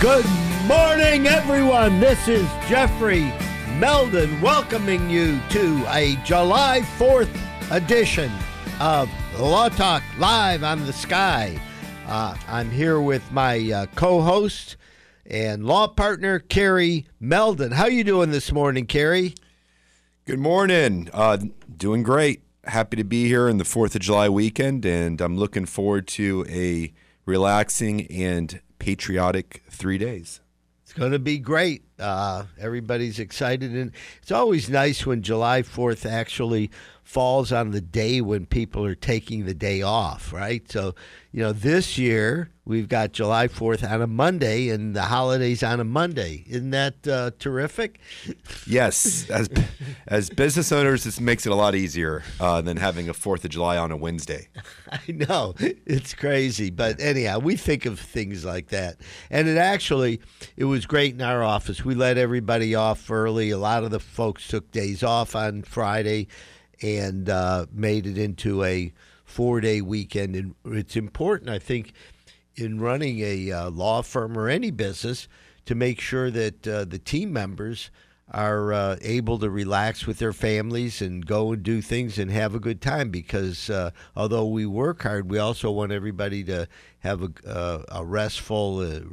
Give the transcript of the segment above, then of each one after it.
Good morning, everyone. This is Jeffrey Meldon welcoming you to a July 4th edition of Law Talk Live on the Sky. I'm here with my co-host and law partner, Kerry Meldon. How you doing this morning, Kerry? Good morning. Doing great. Happy to be here in the 4th of July weekend, and I'm looking forward to a relaxing and patriotic 3 days. It's going to be great. Everybody's excited, and it's always nice when July 4th actually falls on the day when people are taking the day off, right? So, this year we've got July 4th on a Monday and the holidays on a Monday. Isn't that terrific? Yes. As business owners, this makes it a lot easier than having a 4th of July on a Wednesday. I know. It's crazy. But anyhow, we think of things like that. And it was great in our office. We let everybody off early. A lot of the folks took days off on Friday and made it into a 4-day weekend. And it's important, I think, in running a law firm or any business to make sure that the team members are able to relax with their families and go and do things and have a good time, because although we work hard, we also want everybody to have a restful,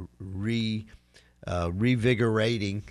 revigorating,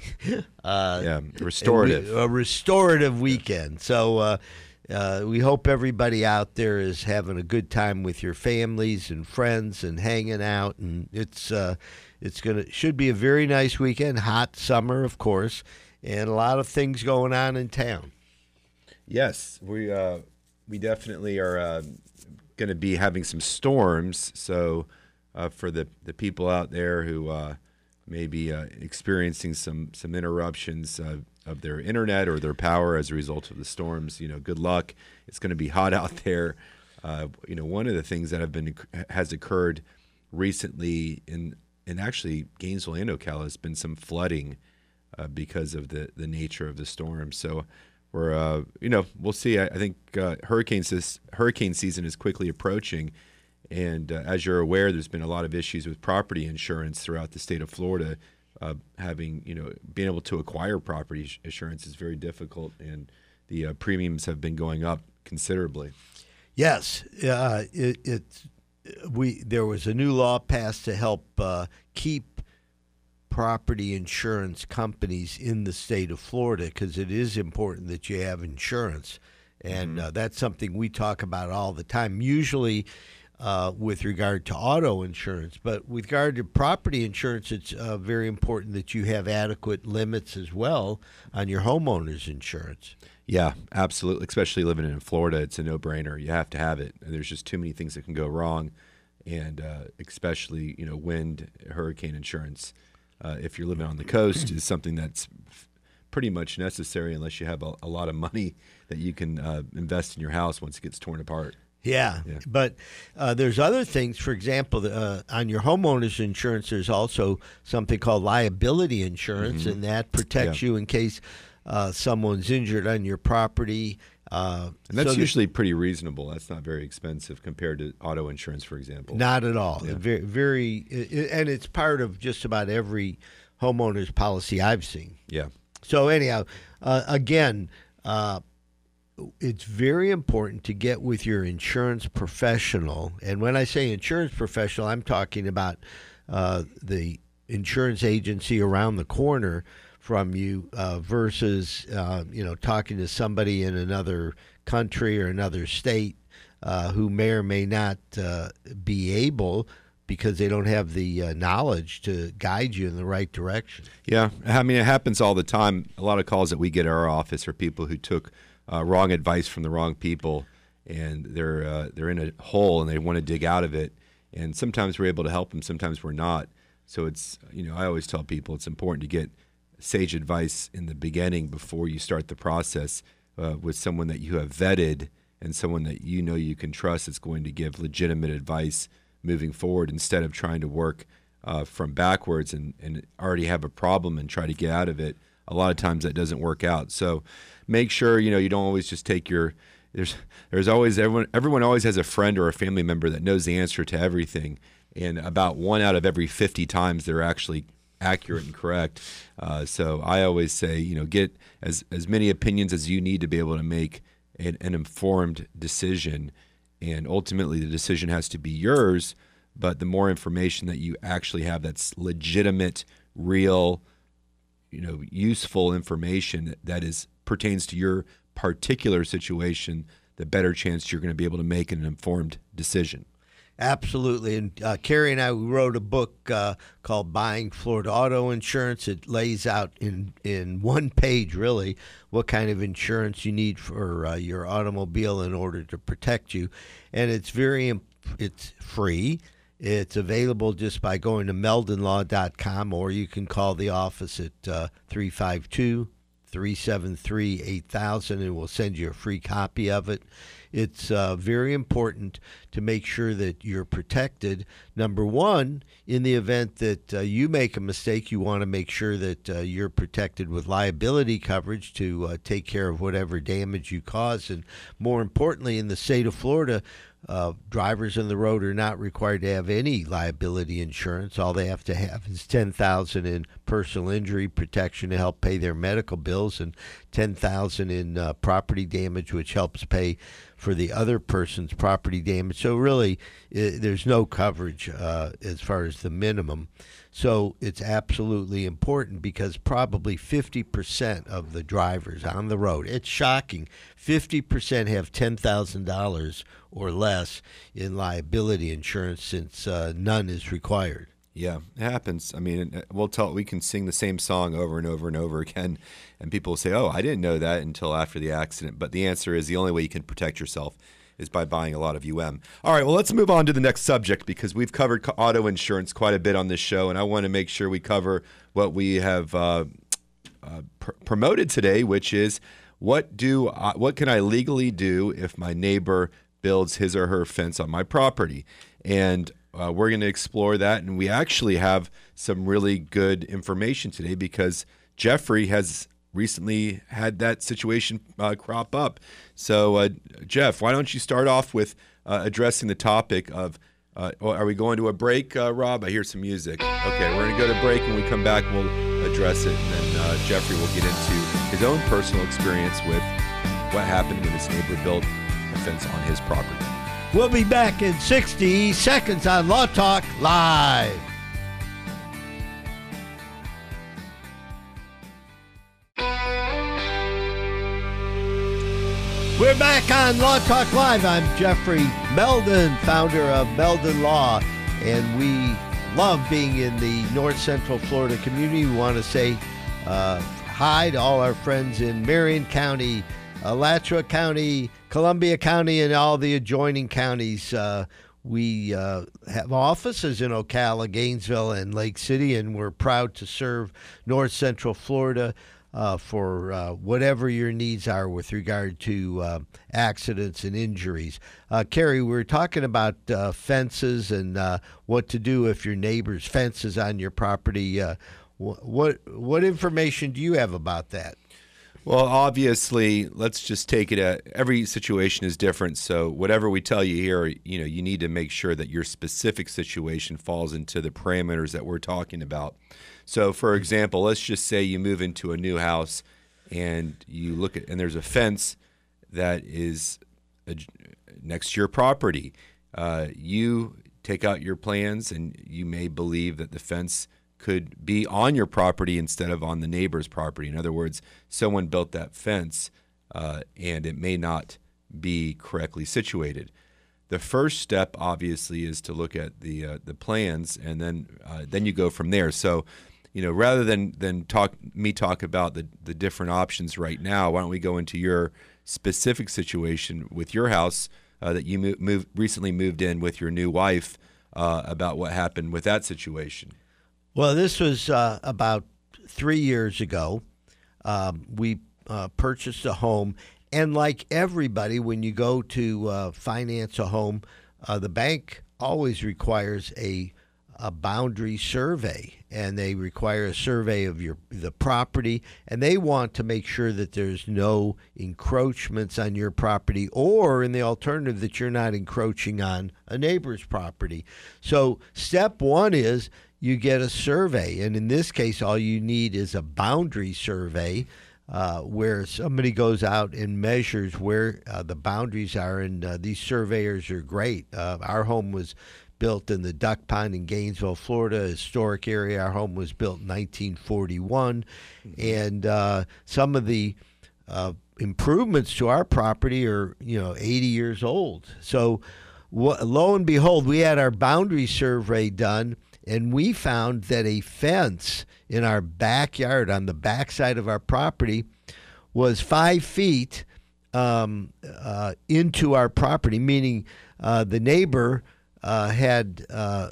restorative weekend. So we hope everybody out there is having a good time with your families and friends and hanging out, and should be a very nice weekend. Hot summer, of course, and a lot of things going on in town. Yes, we definitely are going to be having some storms. So for the people out there who may be experiencing some interruptions of their internet or their power as a result of the storms, good luck. It's going to be hot out there. One of the things that has occurred recently in actually Gainesville and Ocala has been some flooding because of the nature of the storm. So we're we'll see. I think hurricane season is quickly approaching, and as you're aware, there's been a lot of issues with property insurance throughout the state of Florida. Being able to acquire property insurance is very difficult, and the premiums have been going up considerably. Yes, there was a new law passed to help keep property insurance companies in the state of Florida, because it is important that you have insurance, and that's something we talk about all the time. Usually. With regard to auto insurance, but with regard to property insurance, it's very important that you have adequate limits as well on your homeowner's insurance. Yeah, absolutely. Especially living in Florida, it's a no-brainer. You have to have it. And there's just too many things that can go wrong, and especially wind, hurricane insurance. If you're living on the coast, is something that's pretty much necessary unless you have a lot of money that you can invest in your house once it gets torn apart. Yeah, but there's other things. For example, on your homeowner's insurance, there's also something called liability insurance, and that protects you in case someone's injured on your property. And that's usually pretty reasonable. That's not very expensive compared to auto insurance, for example. Not at all. Yeah. Very, and it's part of just about every homeowner's policy I've seen. Yeah. So anyhow, again, it's very important to get with your insurance professional. And when I say insurance professional, I'm talking about the insurance agency around the corner from you versus, talking to somebody in another country or another state who may or may not be able, because they don't have the knowledge to guide you in the right direction. Yeah. I mean, it happens all the time. A lot of calls that we get at our office are people who took wrong advice from the wrong people, and they're in a hole and they want to dig out of it. And sometimes we're able to help them, sometimes we're not. So it's, I always tell people it's important to get sage advice in the beginning before you start the process with someone that you have vetted and someone that you can trust that's going to give legitimate advice moving forward, instead of trying to work from backwards and already have a problem and try to get out of it. A lot of times that doesn't work out. So make sure, you don't always just take there's always, everyone always has a friend or a family member that knows the answer to everything. And about 1 out of every 50 times they're actually accurate and correct. So I always say, get as many opinions as you need to be able to make an informed decision. And ultimately, the decision has to be yours. But the more information that you actually have that's legitimate, real, useful information that pertains to your particular situation, the better chance you're going to be able to make an informed decision. Absolutely. And Carrie and I, we wrote a book called Buying Florida Auto Insurance. It lays out in one page, really, what kind of insurance you need for your automobile in order to protect you. And it's it's free. It's available just by going to meldonlaw.com, or you can call the office at 352-373-8000, and we'll send you a free copy of it. It's very important to make sure that you're protected. Number one, in the event that you make a mistake, you want to make sure that you're protected with liability coverage to take care of whatever damage you cause. And more importantly, in the state of Florida, drivers on the road are not required to have any liability insurance. All they have to have is $10,000 in personal injury protection to help pay their medical bills, and $10,000 in property damage, which helps pay for the other person's property damage. So really, there's no coverage as far as the minimum. So it's absolutely important, because probably 50% of the drivers on the road, it's shocking, 50% have $10,000 or less in liability insurance, since none is required. Yeah, it happens. I mean, we can sing the same song over and over and over again, and people will say, "Oh, I didn't know that until after the accident." But the answer is, the only way you can protect yourself is by buying a lot of UM. All right, well, let's move on to the next subject, because we've covered auto insurance quite a bit on this show, and I want to make sure we cover what we have promoted today, which is what can I legally do if my neighbor builds his or her fence on my property? And we're going to explore that, and we actually have some really good information today, because Jeffrey has recently had that situation crop up. So, Jeff, why don't you start off with addressing the topic of, are we going to a break, Rob? I hear some music. Okay, we're going to go to break. When we come back, we'll address it, and then Jeffrey will get into his own personal experience with what happened when his neighbor built a fence on his property. We'll be back in 60 seconds on Law Talk Live. We're back on Law Talk Live. I'm Jeffrey Meldon, founder of Meldon Law, and we love being in the North Central Florida community. We want to say hi to all our friends in Marion County, Alachua County, Columbia County, and all the adjoining counties. We have offices in Ocala, Gainesville, and Lake City, and we're proud to serve North Central Florida for whatever your needs are with regard to accidents and injuries. Carrie, we were talking about fences and what to do if your neighbor's fence is on your property. What information do you have about that? Well, obviously, let's just take it every situation is different. So whatever we tell you here, you need to make sure that your specific situation falls into the parameters that we're talking about. So, for example, let's just say you move into a new house and you look at, and there's a fence that is next to your property. You take out your plans, and you may believe that the fence could be on your property instead of on the neighbor's property. In other words, someone built that fence and it may not be correctly situated. The first step, obviously, is to look at the plans, and then you go from there. So, rather than talk about the different options right now, why don't we go into your specific situation with your house that you recently moved in with your new wife, about what happened with that situation? Well, this was about 3 years ago. We purchased a home, and like everybody, when you go to finance a home, the bank always requires a a boundary survey, and they require a survey of the property, and they want to make sure that there's no encroachments on your property, or in the alternative that you're not encroaching on a neighbor's property. So step one is you get a survey, and in this case all you need is a boundary survey, where somebody goes out and measures where the boundaries are, and these surveyors are great. Our home was built in the Duck Pond in Gainesville, Florida, historic area. Our home was built in 1941, and some of the improvements to our property are 80 years old. So lo and behold, we had our boundary survey done, and we found that a fence in our backyard on the backside of our property was 5 feet into our property, meaning the neighbor had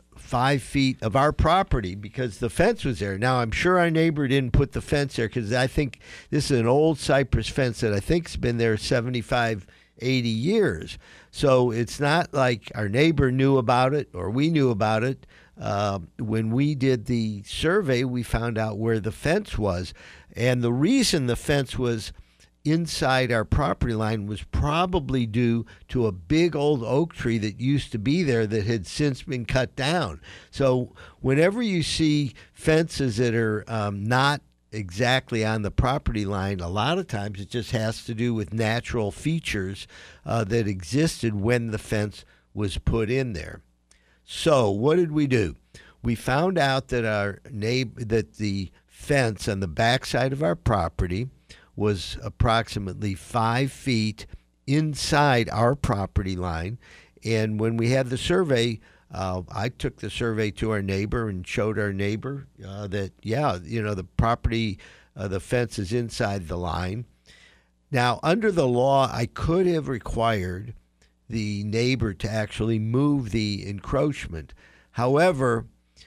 5 feet of our property because the fence was there. Now, I'm sure our neighbor didn't put the fence there because I think this is an old cypress fence that I think's been there 75, 80 years. So it's not like our neighbor knew about it or we knew about it. When we did the survey, we found out where the fence was. And the reason the fence was inside our property line was probably due to a big old oak tree that used to be there that had since been cut down. So whenever you see fences that are not exactly on the property line, a lot of times it just has to do with natural features that existed when the fence was put in there. So what did we do? We found out that that the fence on the backside of our property was approximately 5 feet inside our property line. And when we had the survey, I took the survey to our neighbor and showed our neighbor that, the property, the fence is inside the line. Now, under the law, I could have required the neighbor to actually move the encroachment. However,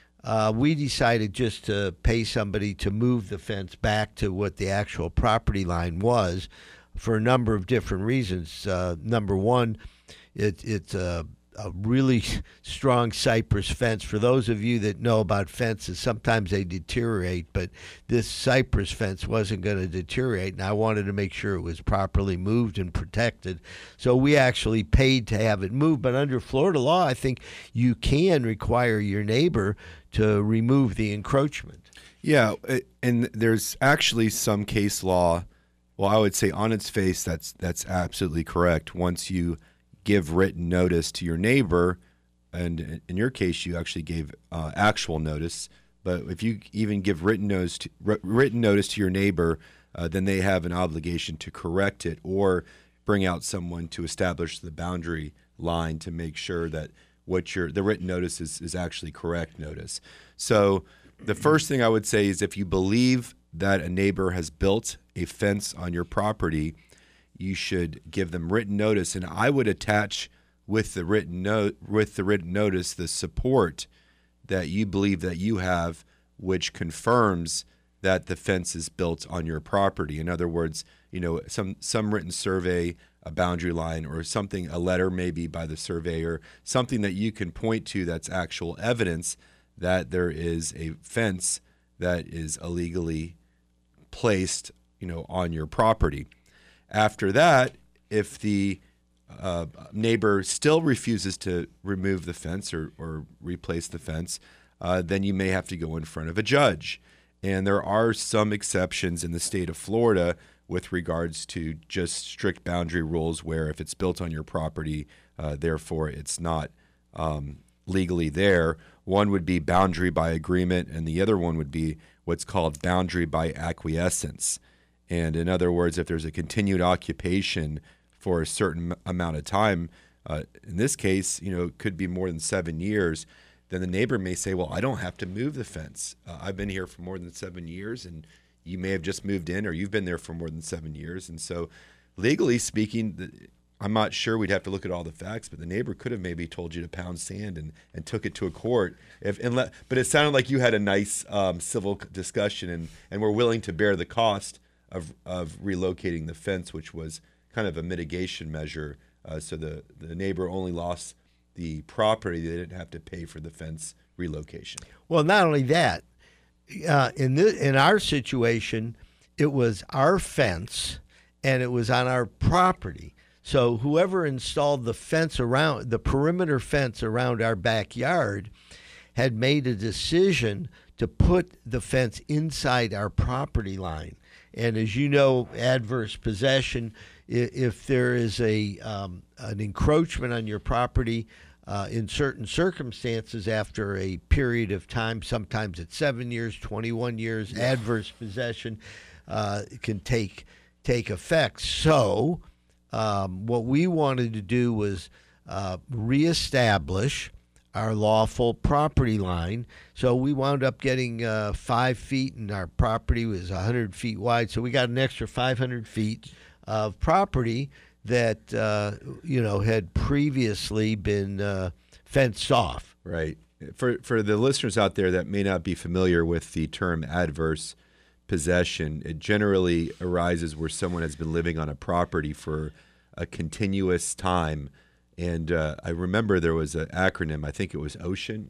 we decided just to pay somebody to move the fence back to what the actual property line was for a number of different reasons. Number one, it's a really strong cypress fence. For those of you that know about fences, sometimes they deteriorate, but this cypress fence wasn't going to deteriorate, and I wanted to make sure it was properly moved and protected. So we actually paid to have it moved. But under Florida law, I think you can require your neighbor to remove the encroachment. Yeah, and there's actually some case law. Well, I would say on its face, that's absolutely correct. Once you give written notice to your neighbor, and in your case, you actually gave actual notice. But if you even give written notice to your neighbor, then they have an obligation to correct it or bring out someone to establish the boundary line to make sure that the written notice is actually correct notice. So the first thing I would say is if you believe that a neighbor has built a fence on your property, you should give them written notice, and I would attach with the written notice the support that you believe that you have, which confirms that the fence is built on your property. In other words, some written survey, a boundary line, or something, a letter maybe by the surveyor, something that you can point to that's actual evidence that there is a fence that is illegally placed, on your property. After that, if the neighbor still refuses to remove the fence or replace the fence, then you may have to go in front of a judge. And there are some exceptions in the state of Florida with regards to just strict boundary rules where if it's built on your property, therefore it's not legally there. One would be boundary by agreement, and the other one would be what's called boundary by acquiescence. And in other words, if there's a continued occupation for a certain amount of time, in this case, it could be more than 7 years, then the neighbor may say, well, I don't have to move the fence. I've been here for more than 7 years, and you may have just moved in, or you've been there for more than 7 years. And so legally speaking, I'm not sure, we'd have to look at all the facts, but the neighbor could have maybe told you to pound sand and took it to a court. But it sounded like you had a nice civil discussion and were willing to bear the cost of relocating the fence, which was kind of a mitigation measure. So the neighbor only lost the property, they didn't have to pay for the fence relocation. Well, not only that, in our situation, it was our fence, and it was on our property. So whoever installed the fence around the perimeter fence around our backyard had made a decision to put the fence inside our property line. And as you know, adverse possession, if there is an encroachment on your property in certain circumstances after a period of time, sometimes it's 7 years, 21 years, adverse possession can take effect. So what we wanted to do was reestablish our lawful property line. So we wound up getting 5 feet, and our property was 100 feet wide. So we got an extra 500 feet of property that had previously been fenced off. Right. For the listeners out there that may not be familiar with the term adverse possession, it generally arises where someone has been living on a property for a continuous time. And I remember there was an acronym, I think it was OCEAN,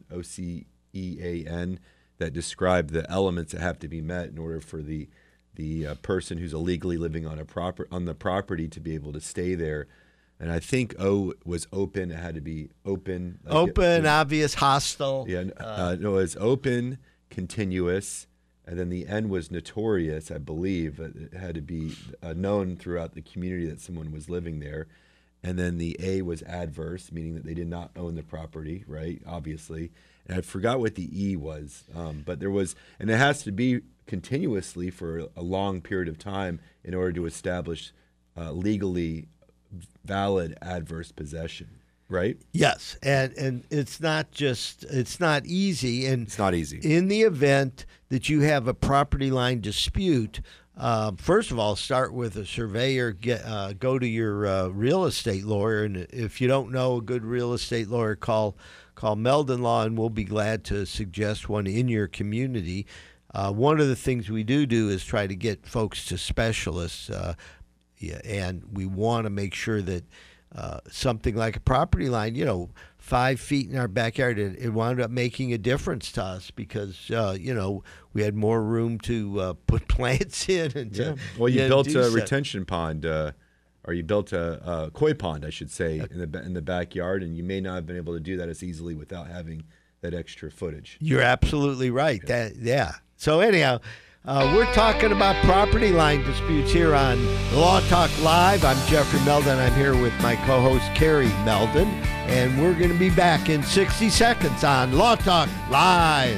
OCEAN, that described the elements that have to be met in order for the person who's illegally living on the property to be able to stay there. And I think O was open. It had to be open. Obvious, hostile. Yeah, no, it was open, continuous, and then the N was notorious, I believe. It had to be known throughout the community that someone was living there. And then the A was adverse, meaning that they did not own the property, right? Obviously. And I forgot what the E was, but there was, and it has to be continuously for a long period of time in order to establish legally valid adverse possession, right? Yes, and it's not easy. And it's not easy. In the event that you have a property line dispute, first of all, start with a surveyor. Go to your real estate lawyer, and if you don't know a good real estate lawyer, call Meldon Law, and we'll be glad to suggest one in your community. One of the things we do is try to get folks to specialists, and we want to make sure that something like a property line, 5 feet in our backyard, it wound up making a difference to us because, we had more room to put plants in. And well, you built a retention pond, or you built a koi pond, I should say, in the backyard, and you may not have been able to do that as easily without having that extra footage. You're absolutely right. Yeah. So anyhow, we're talking about property line disputes here on Law Talk Live. I'm Jeffrey Meldon. I'm here with my co-host, Carrie Meldon, and we're going to be back in 60 seconds on Law Talk Live.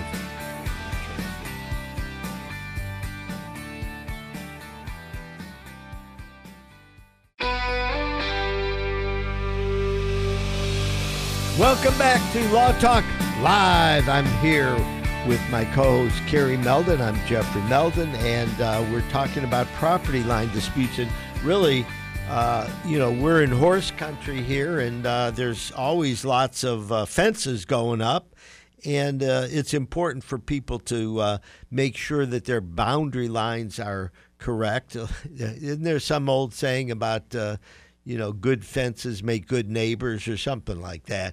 Welcome back to Law Talk Live. I'm here with my co-host, Carrie Meldon. I'm Jeffrey Meldon, and we're talking about property line disputes. And really, we're in horse country here, and there's always lots of fences going up. And it's important for people to make sure that their boundary lines are correct. Isn't there some old saying about good fences make good neighbors or something like that?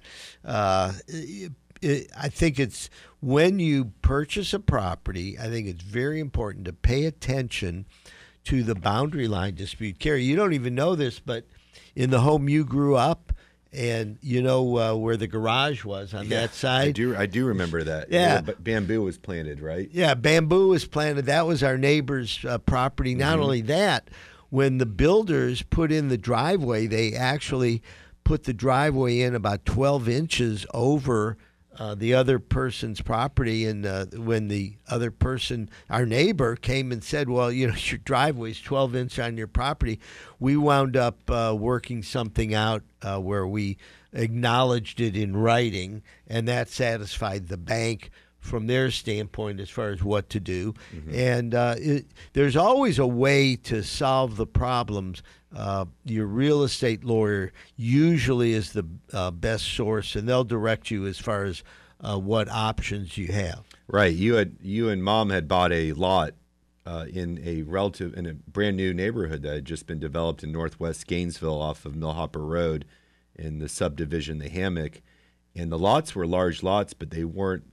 I think it's when you purchase a property, I think it's very important to pay attention to the boundary line dispute. Carrie, you don't even know this, but in the home you grew up, and where the garage was on that side. I do remember that. Yeah. Bamboo was planted, right? Yeah, bamboo was planted. That was our neighbor's property. Not only that, when the builders put in the driveway, they actually put the driveway in about 12 inches over the other person's property. And when the other person, our neighbor, came and said, well, your driveway's 12 inches on your property, we wound up working something out where we acknowledged it in writing, and that satisfied the bank from their standpoint as far as what to do. Mm-hmm. And there's always a way to solve the problems. Your real estate lawyer usually is the best source, and they'll direct you as far as what options you have. Right. You and Mom had bought a lot in a brand new neighborhood that had just been developed in Northwest Gainesville off of Millhopper Road in the subdivision, the Hammock. and the lots were large lots, but they weren't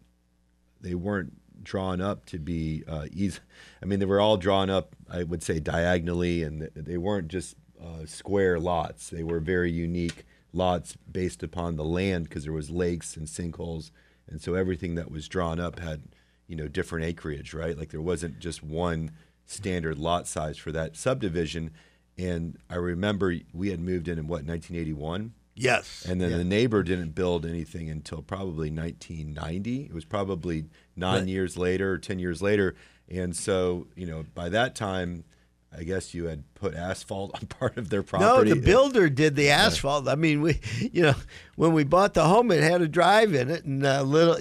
drawn up to be easy. I mean, they were all drawn up, I would say, diagonally, and they weren't just square lots. They were very unique lots based upon the land, because there was lakes and sinkholes, and so everything that was drawn up had, different acreage, right? Like there wasn't just one standard lot size for that subdivision. And I remember we had moved in 1981? Yes. And then the neighbor didn't build anything until probably 1990. It was probably 9 years later or 10 years later. And so, by that time, I guess you had put asphalt on part of their property. No, the builder did the asphalt. I mean, when we bought the home, it had a drive in it, and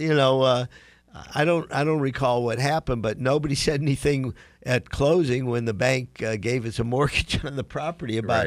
I don't recall what happened, but nobody said anything at closing when the bank gave us a mortgage on the property about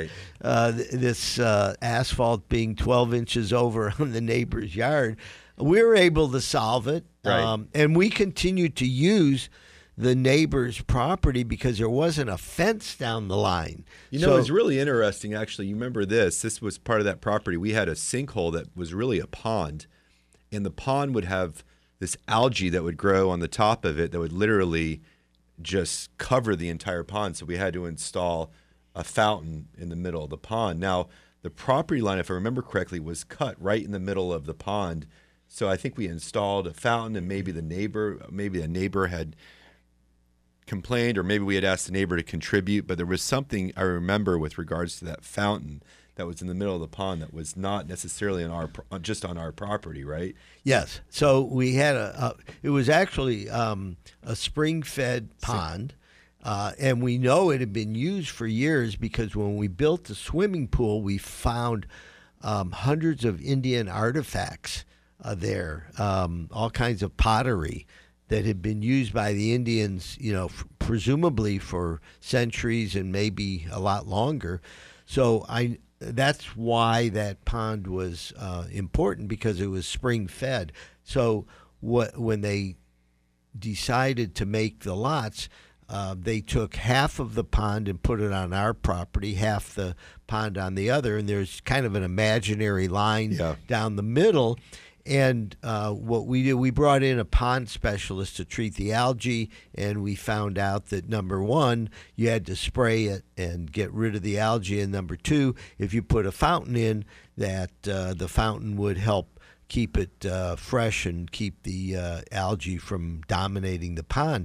this asphalt being 12 inches over on the neighbor's yard. We were able to solve it, and we continued to use the neighbor's property because there wasn't a fence down the line. It was really interesting, actually. You remember this? This was part of that property. We had a sinkhole that was really a pond, and the pond would have this algae that would grow on the top of it that would literally just cover the entire pond. So we had to install a fountain in the middle of the pond. Now, the property line, if I remember correctly, was cut right in the middle of the pond. So I think we installed a fountain, and maybe a neighbor had complained, or maybe we had asked the neighbor to contribute. But there was something I remember with regards to that fountain that was in the middle of the pond that was not necessarily just on our property, right? Yes. So we had it was actually a spring-fed pond, and we know it had been used for years because when we built the swimming pool, we found hundreds of Indian artifacts there, all kinds of pottery that had been used by the Indians, presumably for centuries and maybe a lot longer. So that's why that pond was important, because it was spring fed. So when they decided to make the lots, they took half of the pond and put it on our property, half the pond on the other, and there's kind of an imaginary line down the middle. And what we did, we brought in a pond specialist to treat the algae, and we found out that, number one, you had to spray it and get rid of the algae, and number two, if you put a fountain in, that the fountain would help keep it fresh and keep the algae from dominating the pond.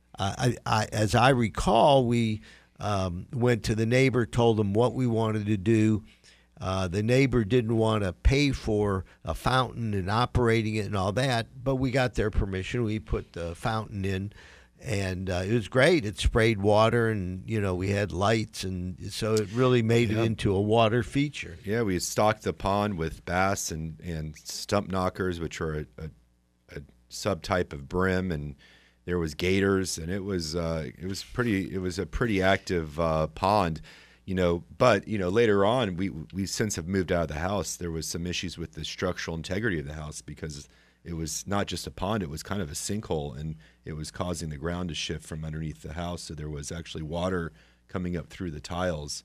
As I recall, we went to the neighbor, told him what we wanted to do. The neighbor didn't want to pay for a fountain and operating it and all that, but we got their permission. We put the fountain in, and it was great. It sprayed water, and we had lights, and so it really made it into a water feature. Yeah, we stocked the pond with bass and stump knockers, which are a subtype of brim, and there was gators, and it was a pretty active pond. But later on, we since have moved out of the house. There was some issues with the structural integrity of the house because it was not just a pond; it was kind of a sinkhole, and it was causing the ground to shift from underneath the house. So there was actually water coming up through the tiles,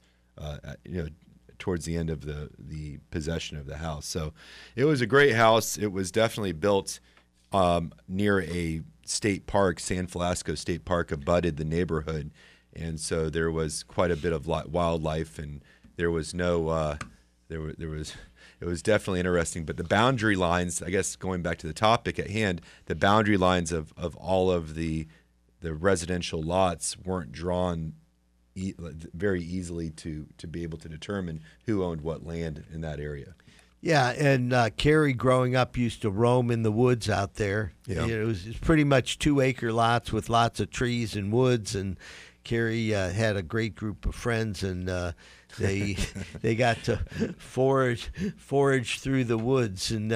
towards the end of the possession of the house. So it was a great house. It was definitely built near a state park. San Velasco State Park abutted the neighborhood. And so there was quite a bit of wildlife, and there was no, it was definitely interesting. But the boundary lines, I guess, going back to the topic at hand, the boundary lines of all of the residential lots weren't drawn very easily to be able to determine who owned what land in that area. Yeah, and Carrie, growing up, used to roam in the woods out there. Yeah. It was pretty much 2-acre lots with lots of trees and woods, and Carrie had a great group of friends, and they got to forage through the woods and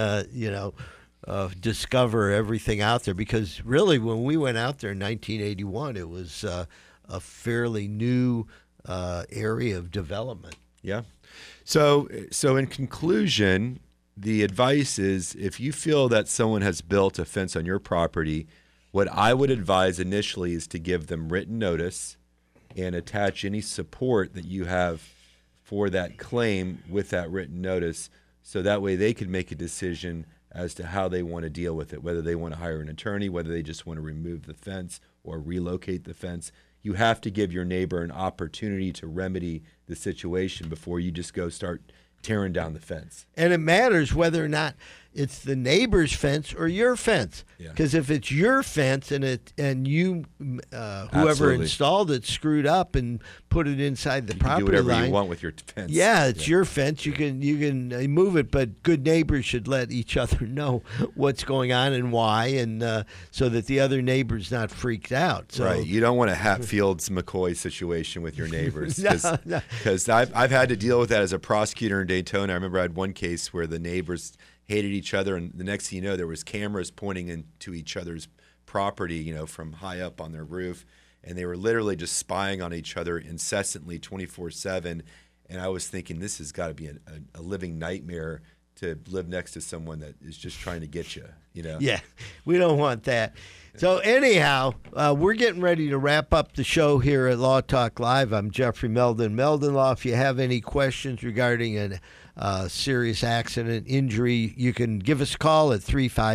discover everything out there. Because really, when we went out there in 1981, it was a fairly new area of development. Yeah. So in conclusion, the advice is, if you feel that someone has built a fence on your property, what I would advise initially is to give them written notice and attach any support that you have for that claim with that written notice, so that way they could make a decision as to how they want to deal with it, whether they want to hire an attorney, whether they just want to remove the fence or relocate the fence. You have to give your neighbor an opportunity to remedy the situation before you just go start tearing down the fence. And it matters whether or not it's the neighbor's fence or your fence. Yeah. Because if it's your fence and you whoever Absolutely. installed it screwed up and put it inside the You can property do whatever line, you want with your fence. yeah, it's your fence. You can move it, but good neighbors should let each other know what's going on and why, and so that the other neighbor's not freaked out. So, Right. You don't want a Hatfields McCoy situation with your neighbors. No. Because I've had to deal with that as a prosecutor in Daytona. I remember I had one case where the neighbors hated each other, and the next thing you know, there was cameras pointing into each other's property, from high up on their roof, and they were literally just spying on each other incessantly 24/7. And I was thinking, this has got to be a living nightmare to live next to someone that is just trying to get you, Yeah, we don't want that. So anyhow, we're getting ready to wrap up the show here at Law Talk Live. I'm Jeffrey Meldon, Meldon Law. If you have any questions regarding a serious accident, injury, you can give us a call at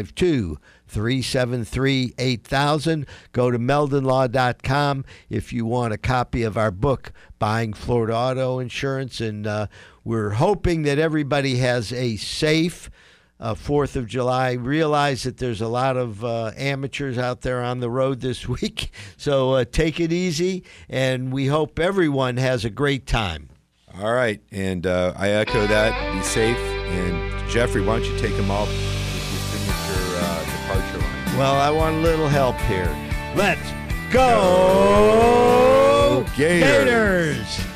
352-373-8000. Go to meldonlaw.com if you want a copy of our book, Buying Florida Auto Insurance. And we're hoping that everybody has a safe 4th of July. Realize that there's a lot of amateurs out there on the road this week. So take it easy, and we hope everyone has a great time. All right, and I echo that. Be safe. And Jeffrey, why don't you take them off with your signature departure line? Well, I want a little help here. Let's go, Gators! Gators!